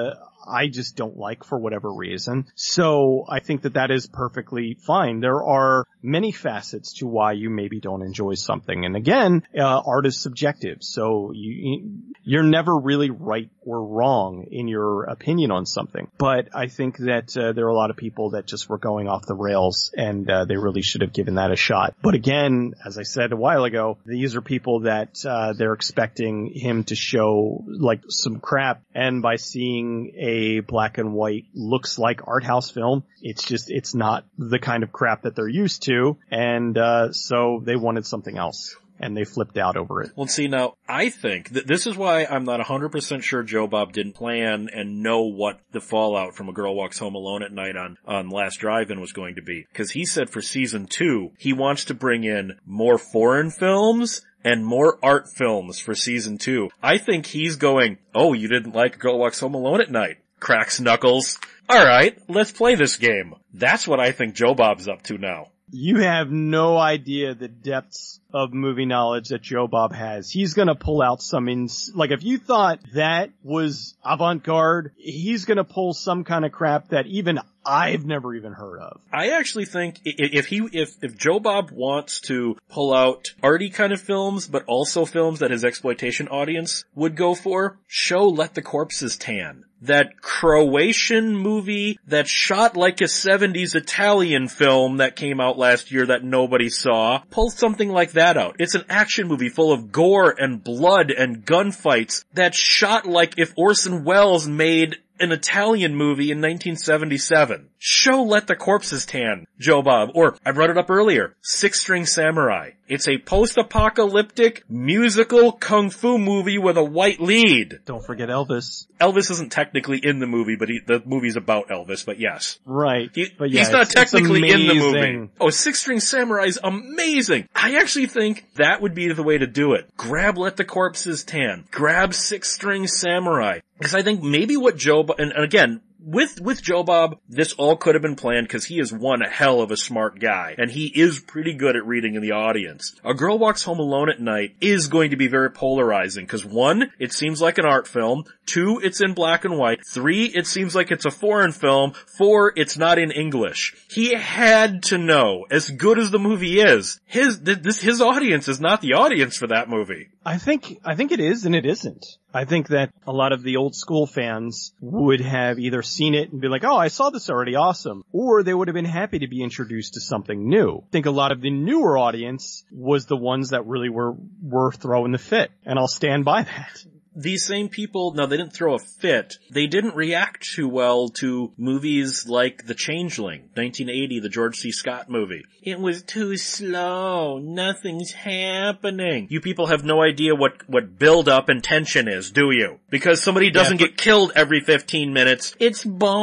B: I just don't like for whatever reason. So I think that that is perfectly fine. There are many facets to why you maybe don't enjoy something. And again, uh, art is subjective. So you, you're never really right or wrong in your opinion on something. But I think that uh, there are a lot of people that just were going off the rails, and uh, they really should have given that a shot. But again, as I said a while ago, these are people that uh, they're expecting him to show like some crap, and by seeing a black and white looks like art house film, it's just, it's not the kind of crap that they're used to, and uh so they wanted something else. And they flipped out over it.
A: Well, see, now, I think that this is why I'm not one hundred percent sure Joe Bob didn't plan and know what the fallout from A Girl Walks Home Alone at Night on, on Last Drive-In was going to be. Because he said for season two, he wants to bring in more foreign films and more art films for season two. I think he's going, oh, you didn't like A Girl Walks Home Alone at Night? Cracks knuckles. Alright, let's play this game. That's what I think Joe Bob's up to now.
B: You have no idea the depths of movie knowledge that Joe Bob has. He's gonna pull out some ins, like if you thought that was avant-garde, he's gonna pull some kind of crap that even I've never even heard of.
A: I actually think if he, if, if Joe Bob wants to pull out arty kind of films, but also films that his exploitation audience would go for, show Let the Corpses Tan. That Croatian movie that shot like a seventies Italian film that came out last year that nobody saw. Pull something like that out. It's an action movie full of gore and blood and gunfights that shot like if Orson Welles made an Italian movie in nineteen seventy-seven. Show Let the Corpses Tan, Joe Bob. Or, I brought it up earlier, Six String Samurai. It's a post-apocalyptic musical kung fu movie with a white lead.
B: Don't forget Elvis.
A: Elvis isn't technically in the movie, but he, the movie's about Elvis, but yes.
B: Right.
A: He,
B: but yeah,
A: he's not
B: it's,
A: technically
B: it's
A: in the movie. Oh, Six String Samurai is amazing. I actually think that would be the way to do it. Grab Let the Corpses Tan. Grab Six String Samurai. Because I think maybe what Joe Bob, and, and again, with, with Joe Bob, this all could have been planned because he is one hell of a smart guy. And he is pretty good at reading in the audience. A Girl Walks Home Alone at Night is going to be very polarizing because one, it seems like an art film. Two, it's in black and white. Three, it seems like it's a foreign film. Four, it's not in English. He had to know, as good as the movie is, his, this, his audience is not the audience for that movie.
B: I think, I think it is and it isn't. I think that a lot of the old school fans would have either seen it and be like, oh, I saw this already, awesome. Or they would have been happy to be introduced to something new. I think a lot of the newer audience was the ones that really were, were throwing the fit. And I'll stand by that.
A: These same people, no, they didn't throw a fit. They didn't react too well to movies like The Changeling, nineteen eighty, the George C. Scott movie. It was too slow. Nothing's happening. You people have no idea what, what build-up and tension is, do you? Because somebody doesn't yeah, but- get killed every fifteen minutes. It's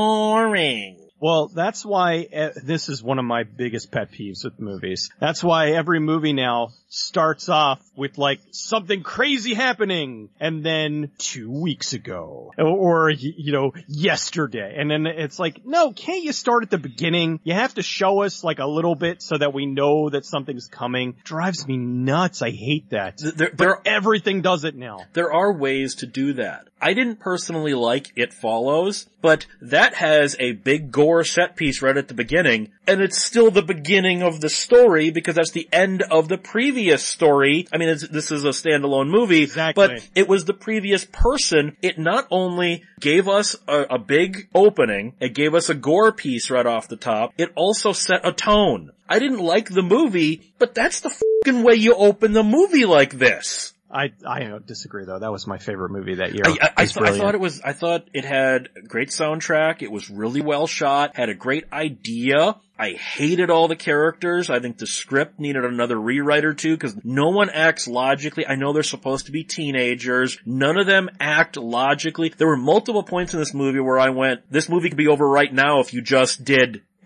A: boring.
B: Well, that's why uh, this is one of my biggest pet peeves with movies. That's why every movie now starts off with like something crazy happening and then two weeks ago or, you know, yesterday. And then it's like, no, can't you start at the beginning? You have to show us like a little bit so that we know that something's coming. Drives me nuts. I hate that.
A: There,
B: but
A: there,
B: everything does it now.
A: There are ways to do that. I didn't personally like It Follows, but that has a big gore set piece right at the beginning, and it's still the beginning of the story because that's the end of the previous story. I mean, it's, this is a standalone movie,
B: exactly.
A: But it was the previous person. It not only gave us a, a big opening, it gave us a gore piece right off the top, it also set a tone. I didn't like the movie, but that's the fucking way you open the movie like this.
B: I, I don't disagree though. That was my favorite movie that year.
A: I, I, I, th- I thought it was, I thought it had a great soundtrack. It was really well shot, had a great idea. I hated all the characters. I think the script needed another rewrite or two because no one acts logically. I know they're supposed to be teenagers. None of them act logically. There were multiple points in this movie where I went, this movie could be over right now if you just did eh.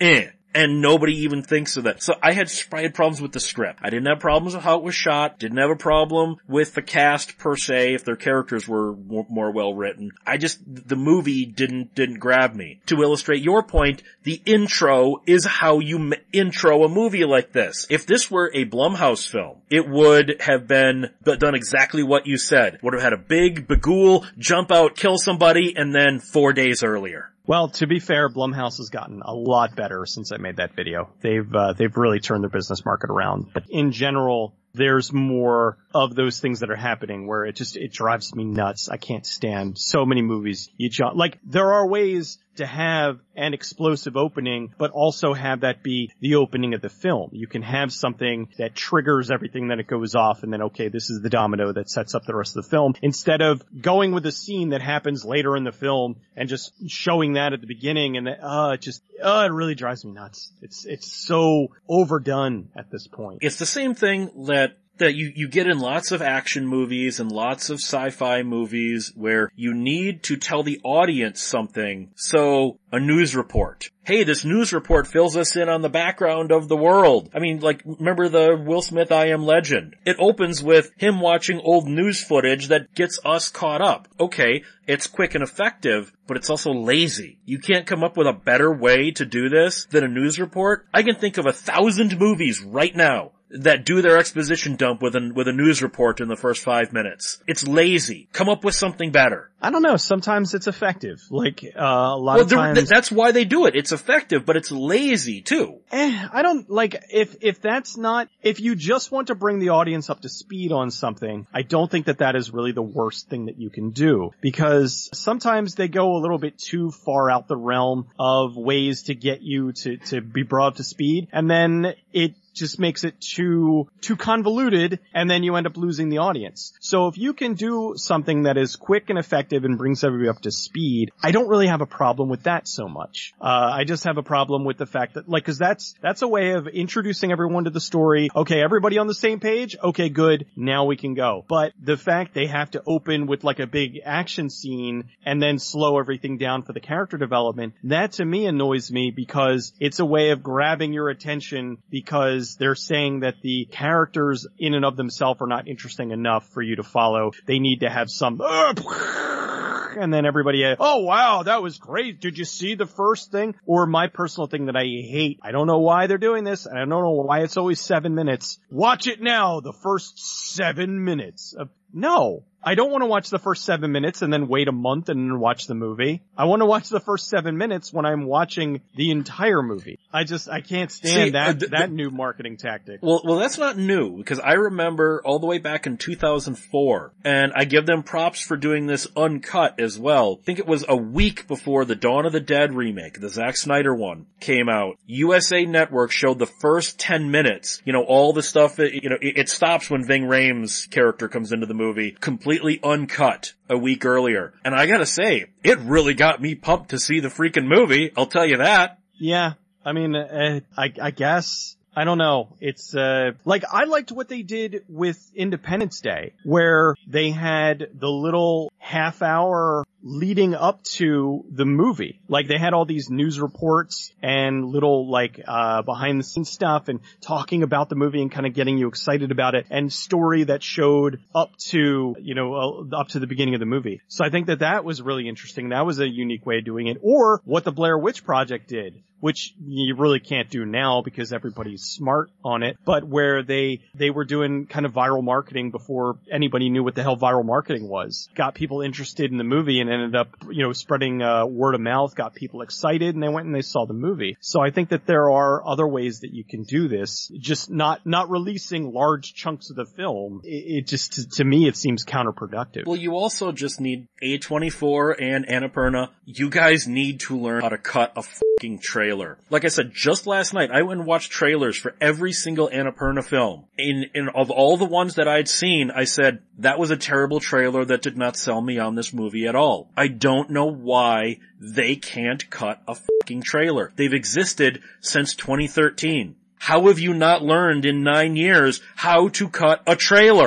A: And nobody even thinks of that. So I had, I had problems with the script. I didn't have problems with how it was shot. Didn't have a problem with the cast per se, if their characters were more, more well written. I just, the movie didn't, didn't grab me. To illustrate your point, the intro is how you m- intro a movie like this. If this were a Blumhouse film, it would have been done exactly what you said. Would have had a big Bagul jump out, kill somebody, and then four days earlier.
B: Well, to be fair, Blumhouse has gotten a lot better since I made that video. They've uh, they've really turned their business market around. But in general, there's more of those things that are happening where it just it drives me nuts. I can't stand so many movies. You ju- like there are ways to have an explosive opening, but also have that be the opening of the film. You can have something that triggers everything, then it goes off, and then, okay, this is the domino that sets up the rest of the film, instead of going with a scene that happens later in the film and just showing that at the beginning, and uh, it just, uh, it really drives me nuts. It's, it's so overdone at this point.
A: It's the same thing that that you, you get in lots of action movies and lots of sci-fi movies where you need to tell the audience something. So, a news report. Hey, this news report fills us in on the background of the world. I mean, like, remember the Will Smith I Am Legend? It opens with him watching old news footage that gets us caught up. Okay, it's quick and effective, but it's also lazy. You can't come up with a better way to do this than a news report? I can think of a thousand movies right now that do their exposition dump with a, with a news report in the first five minutes. It's lazy. Come up with something better.
B: I don't know. Sometimes it's effective. Like, uh, a lot
A: well,
B: of times.
A: Th- that's why they do it. It's effective, but it's lazy too.
B: Eh, I don't, like, if, if that's not, if you just want to bring the audience up to speed on something, I don't think that that is really the worst thing that you can do. Because sometimes they go a little bit too far out the realm of ways to get you to, to be brought up to speed. And then it just makes it too, too convoluted, and then you end up losing the audience. So if you can do something that is quick and effective and brings everybody up to speed, I don't really have a problem with that so much. Uh, I just have a problem with the fact that, like, cause that's, that's a way of introducing everyone to the story. Okay, everybody on the same page? Okay, good. Now we can go. But the fact they have to open with like a big action scene and then slow everything down for the character development, that to me annoys me because it's a way of grabbing your attention because they're saying that the characters in and of themselves are not interesting enough for you to follow. They need to have some, uh, and then everybody, oh wow, that was great. Did you see the first thing? Or my personal thing that I hate. I don't know why they're doing this, and I don't know why it's always seven minutes. Watch it now, the first seven minutes of, no. I don't want to watch the first seven minutes and then wait a month and then watch the movie. I want to watch the first seven minutes when I'm watching the entire movie. I just, I can't stand
A: See,
B: that,
A: uh, th-
B: that new marketing tactic.
A: Well, well, that's not new, because I remember all the way back in two thousand four, and I give them props for doing this uncut as well. I think it was a week before the Dawn of the Dead remake, the Zack Snyder one, came out. U S A Network showed the first ten minutes, you know, all the stuff, you know, it, it stops when Ving Rhames' character comes into the movie, completely uncut a week earlier. And I gotta say, it really got me pumped to see the freaking movie, I'll tell you that.
B: Yeah, I mean, uh, I, I guess, I don't know. It's, uh, like, I liked what they did with Independence Day, where they had the little half hour leading up to the movie. Like, they had all these news reports and little, like, uh, behind the scenes stuff and talking about the movie and kind of getting you excited about it, and story that showed up to, you know, uh, up to the beginning of the movie. So I think that that was really interesting. That was a unique way of doing it. Or what the Blair Witch Project did, which you really can't do now because everybody's smart on it, but where they, they were doing kind of viral marketing before anybody knew what the hell viral marketing was. Got people interested in the movie and ended up, you know, spreading, uh, word of mouth, got people excited, and they went and they saw the movie. So I think that there are other ways that you can do this, just not, not releasing large chunks of the film. It, it just, to, to me, it seems counterproductive.
A: Well, you also just need A twenty-four and Annapurna. You guys need to learn how to cut a fucking trailer. Like I said, just last night, I went and watched trailers for every single Annapurna film. In, in, of all the ones that I'd seen, I said, that was a terrible trailer that did not sell me on this movie at all. I don't know why they can't cut a fucking trailer. They've existed since twenty thirteen. How have you not learned in nine years how to cut a trailer?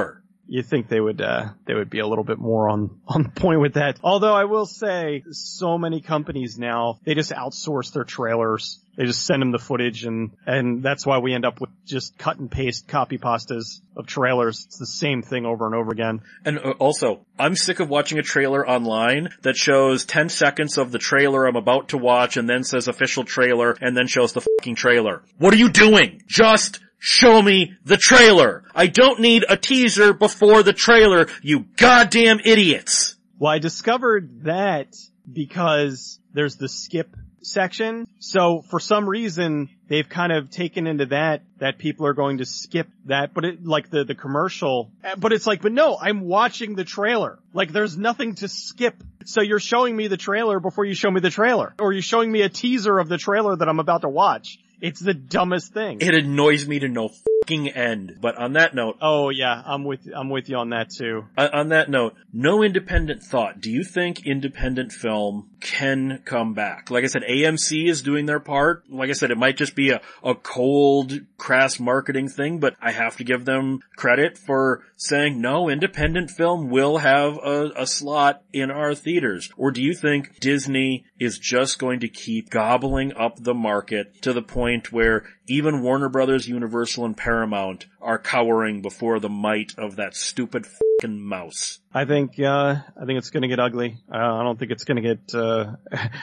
B: you think they would, uh, they would be a little bit more on, on point with that. Although I will say, so many companies now, they just outsource their trailers. They just send them the footage, and, and that's why we end up with just cut and paste copy pastas of trailers. It's the same thing over and over again.
A: And uh, also, I'm sick of watching a trailer online that shows ten seconds of the trailer I'm about to watch and then says official trailer and then shows the fucking trailer. What are you doing? Just show me the trailer. I don't need a teaser before the trailer, you goddamn idiots.
B: Well, I discovered that because there's the skip section. So for some reason, they've kind of taken into that, that people are going to skip that, but it, like the, the commercial, but it's like, but no, I'm watching the trailer. Like there's nothing to skip. So you're showing me the trailer before you show me the trailer, or you're showing me a teaser of the trailer that I'm about to watch. It's the dumbest thing.
A: It annoys me to no fucking end. But on that note...
B: Oh yeah, I'm with, I'm with you on that too.
A: On that note, no independent thought. Do you think independent film can come back? Like I said, A M C is doing their part. Like I said, it might just be a, a cold, crass marketing thing, but I have to give them credit for saying, no, independent film will have a, a slot in our theaters. Or do you think Disney is just going to keep gobbling up the market to the point where even Warner Brothers, Universal, and Paramount are cowering before the might of that stupid fucking mouse?
B: I think, uh, I think it's gonna get ugly. Uh, I don't think it's gonna get, uh,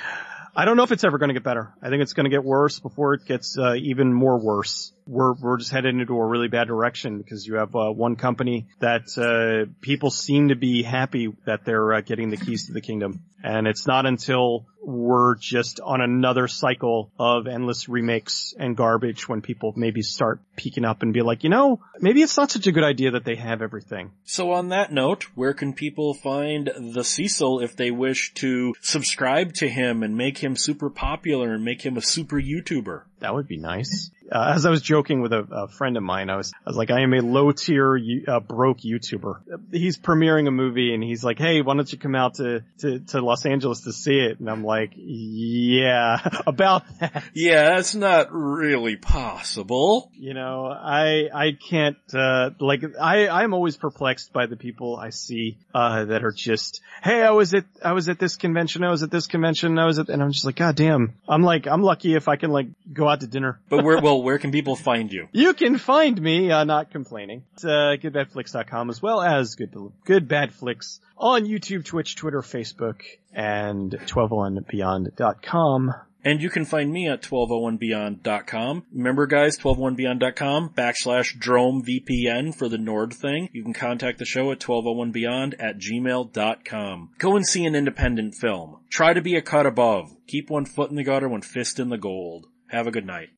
B: I don't know if it's ever gonna get better. I think it's gonna get worse before it gets, uh, even more worse. We're, we're just headed into a really bad direction because you have, uh, one company that, uh, people seem to be happy that they're, uh, getting the keys to the kingdom. And it's not until we're just on another cycle of endless remakes and garbage when people maybe start peeking up and be like, you know, maybe it's not such a good idea that they have everything.
A: So on that note, where can people find the Cecil if they wish to subscribe to him and make him super popular and make him a super YouTuber?
B: That would be nice. Uh, as I was joking with a, a friend of mine, I was, I was like, I am a low tier, uh, broke YouTuber. He's premiering a movie and he's like, hey, why don't you come out to, to, to Los Angeles to see it? And I'm like, yeah, about that.
A: Yeah, that's not really possible.
B: You know, I, I can't, uh, like, I, I'm always perplexed by the people I see, uh, that are just, hey, I was at, I was at this convention, I was at this convention, I was at, and I'm just like, God damn. I'm like, I'm lucky if I can like go out to dinner.
A: But where, well, where can people find you?
B: You can find me, uh, not complaining. It's, uh, good bad flicks dot com as well as Good, Good Bad Flicks on YouTube, Twitch, Twitter, Facebook, and twelve oh one beyond dot com.
A: And you can find me at twelve oh one beyond dot com. Remember guys, twelve oh one beyond dot com backslash Drome V P N for the Nord thing. You can contact the show at twelve oh one beyond at gmail dot com. Go and see an independent film. Try to be a cut above. Keep one foot in the gutter, one fist in the gold. Have a good night.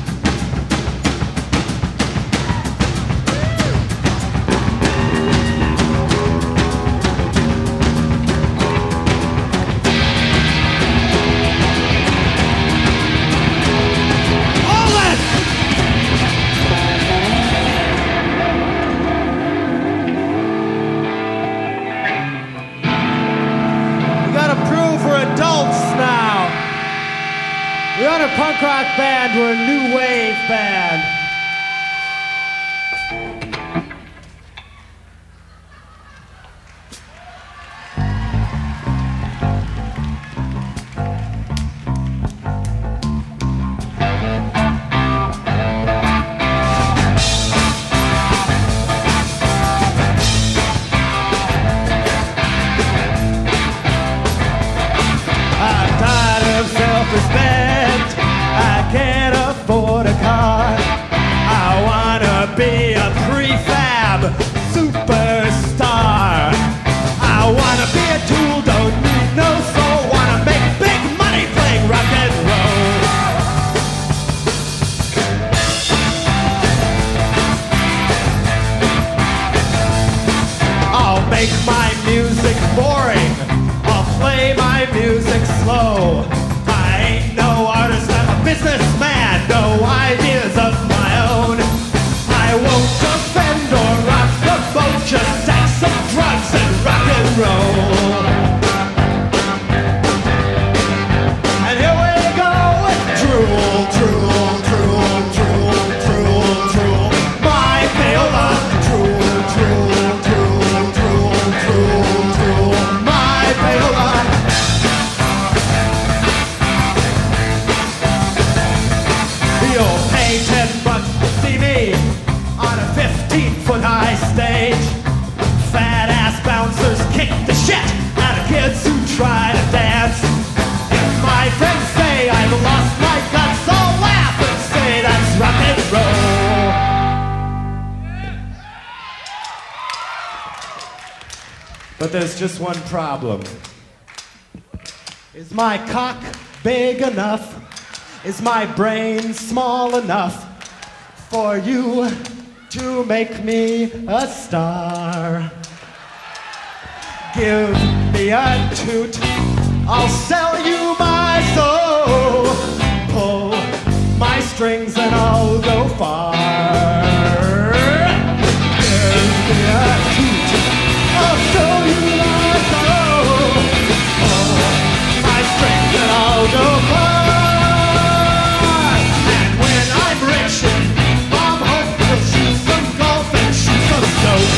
C: We're not a punk rock band, we're a new wave band. I'm tired of self-respect. I can't afford a car. I wanna be a prefab superstar. I wanna be a tool, don't need no soul. Wanna make big money playing rock and roll. I'll make my music boring. I'll play my music slow. No artist, I'm a businessman, no ideas of my own. I won't offend or rock the boat, just take some drugs and rock and roll. And here we go with drool, drool, drool, drool, drool, drool. My payola, drool, drool, drool. there's just one problem. Is my cock big enough? Is my brain small enough for you to make me a star? Give me a toot, I'll sell you my soul. Pull my strings and I'll go far. Give me a toot, I'll sell you my soul. Pull my strings and I'll go far. And when I'm rich and I'm home, we'll shoot some golf and shoot some dope.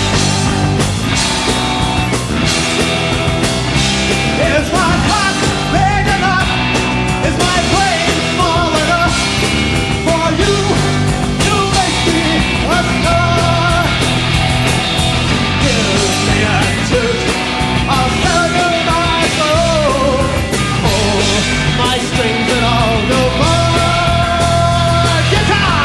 C: Is my cock big enough? Is my brain small enough for you to make me a star? Give me a toot, I'll sell you my soul. Pull my strings and I'll go far. Guitar!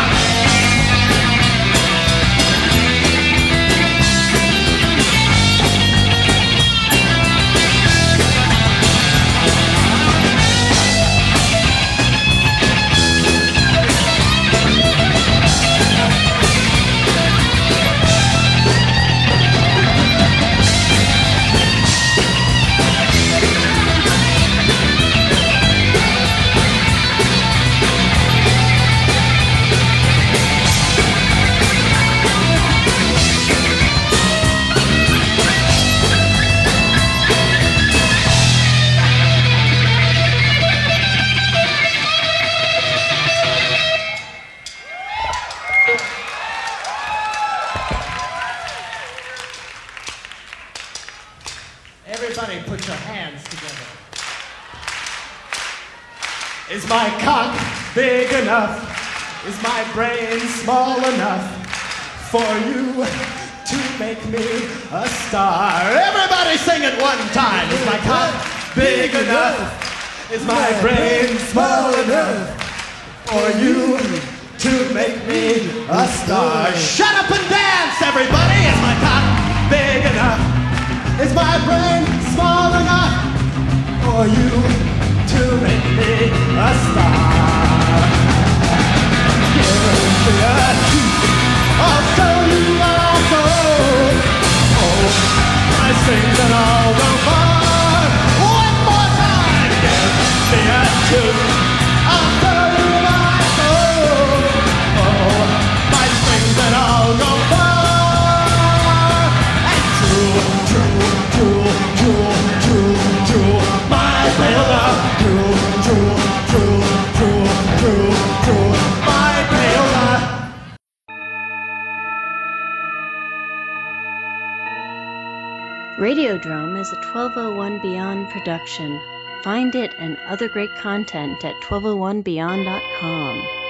C: Everybody put your hands together. Is my cock big enough? Is my brain small enough for you to make me a star? Everybody sing it one time. Is my cock big enough? Is my brain small enough for you to make me a star? Shut up and dance, everybody. Is my cock big enough? Is my brain small enough for you to make me a star? Give me a toot, I'll sell you my soul. Oh, my strings and I'll go far. One more time. Give me a toot, I'll sell you my soul. Oh, my strings and I'll go far. And true, true, true, true, true, true, my Paola. True, true, true, true, true, true, my Paola.
D: Radiodrome is a twelve oh one Beyond production. Find it and other great content at twelve oh one beyond dot com.